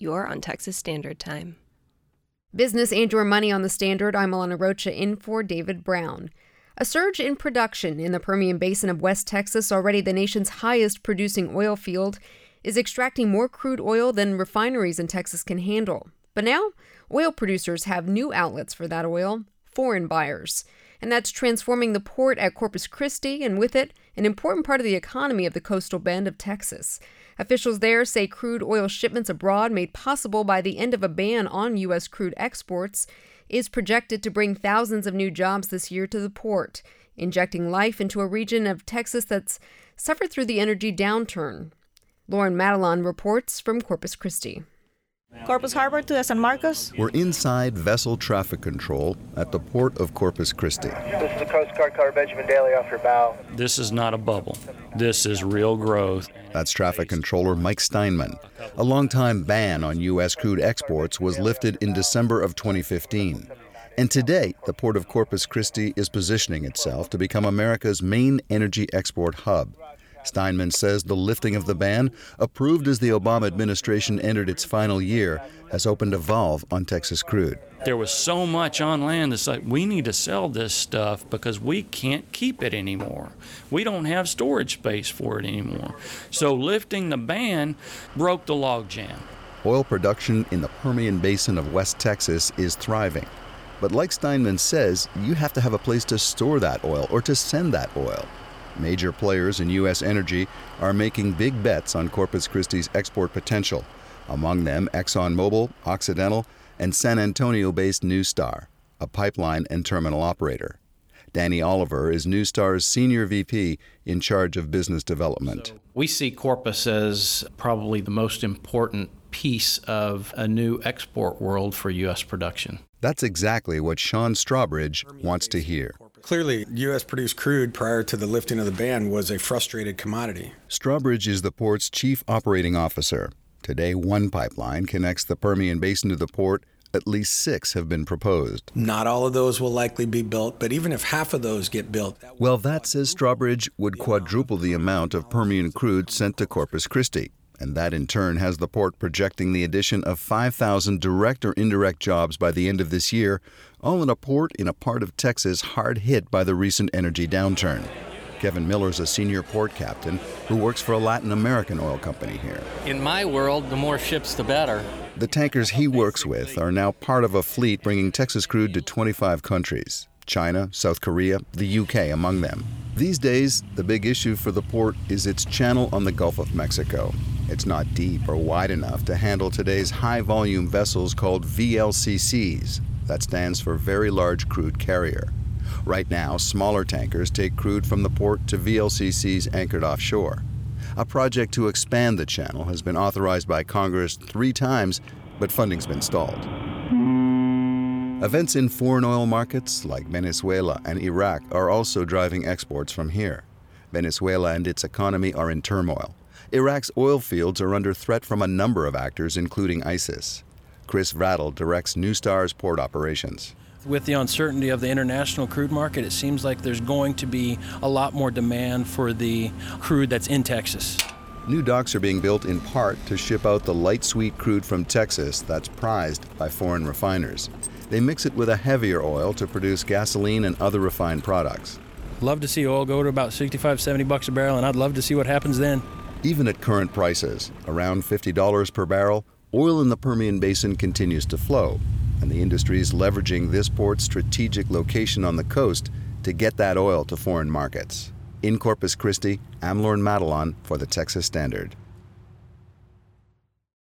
You're on Texas Standard Time. Business and your money on the Standard. I'm Alana Rocha in for David Brown. A surge in production in the Permian Basin of West Texas, already the nation's highest producing oil field, is extracting more crude oil than refineries in Texas can handle. But now, oil producers have new outlets for that oil, foreign buyers. And that's transforming the port at Corpus Christi, and with it, an important part of the economy of the coastal bend of Texas. Officials there say crude oil shipments abroad, made possible by the end of a ban on U.S. crude exports, is projected to bring thousands of new jobs this year to the port, injecting life into a region of Texas that's suffered through the energy downturn. Lauren Matalon reports from Corpus Christi. Corpus Harbor to San Marcos. We're inside vessel traffic control at the port of Corpus Christi. This is the Coast Guard cutter Benjamin Daly off your bow. This is not a bubble. This is real growth. That's traffic controller Mike Steinman. A longtime ban on U.S. crude exports was lifted in December of 2015. And today, the port of Corpus Christi is positioning itself to become America's main energy export hub. Steinman says the lifting of the ban, approved as the Obama administration entered its final year, has opened a valve on Texas crude. There was so much on land that's like, we need to sell this stuff because we can't keep it anymore. We don't have storage space for it anymore. So lifting the ban broke the logjam. Oil production in the Permian Basin of West Texas is thriving. But like Steinman says, you have to have a place to store that oil or to send that oil. Major players in U.S. energy are making big bets on Corpus Christi's export potential. Among them, ExxonMobil, Occidental, and San Antonio-based NuStar, a pipeline and terminal operator. Danny Oliver is NuStar's senior VP in charge of business development. We see Corpus as probably the most important piece of a new export world for U.S. production. That's exactly what Sean Strawbridge wants to hear. Clearly, U.S. produced crude prior to the lifting of the ban was a frustrated commodity. Strawbridge is the port's chief operating officer. Today, one pipeline connects the Permian Basin to the port. At least 6 have been proposed. Not all of those will likely be built, but even if half of those get built... Well, that, says Strawbridge, would quadruple the amount of Permian crude sent to Corpus Christi. And that, in turn, has the port projecting the addition of 5,000 direct or indirect jobs by the end of this year, all in a port in a part of Texas hard hit by the recent energy downturn. Kevin Miller's a senior port captain who works for a Latin American oil company here. In my world, the more ships, the better. The tankers he works with are now part of a fleet bringing Texas crude to 25 countries. China, South Korea, the UK among them. These days, the big issue for the port is its channel on the Gulf of Mexico. It's not deep or wide enough to handle today's high-volume vessels called VLCCs. That stands for Very Large Crude Carrier. Right now, smaller tankers take crude from the port to VLCCs anchored offshore. A project to expand the channel has been authorized by Congress 3 times, but funding's been stalled. Events in foreign oil markets like Venezuela and Iraq are also driving exports from here. Venezuela and its economy are in turmoil. Iraq's oil fields are under threat from a number of actors, including ISIS. Chris Vrattle directs NuStar's port operations. With the uncertainty of the international crude market, it seems like there's going to be a lot more demand for the crude that's in Texas. New docks are being built in part to ship out the light sweet crude from Texas that's prized by foreign refiners. They mix it with a heavier oil to produce gasoline and other refined products. Love to see oil go to about $65-70 a barrel, and I'd love to see what happens then. Even at current prices, around $50 per barrel, oil in the Permian Basin continues to flow, and the industry is leveraging this port's strategic location on the coast to get that oil to foreign markets. In Corpus Christi, I'm Lauren Matalon for the Texas Standard.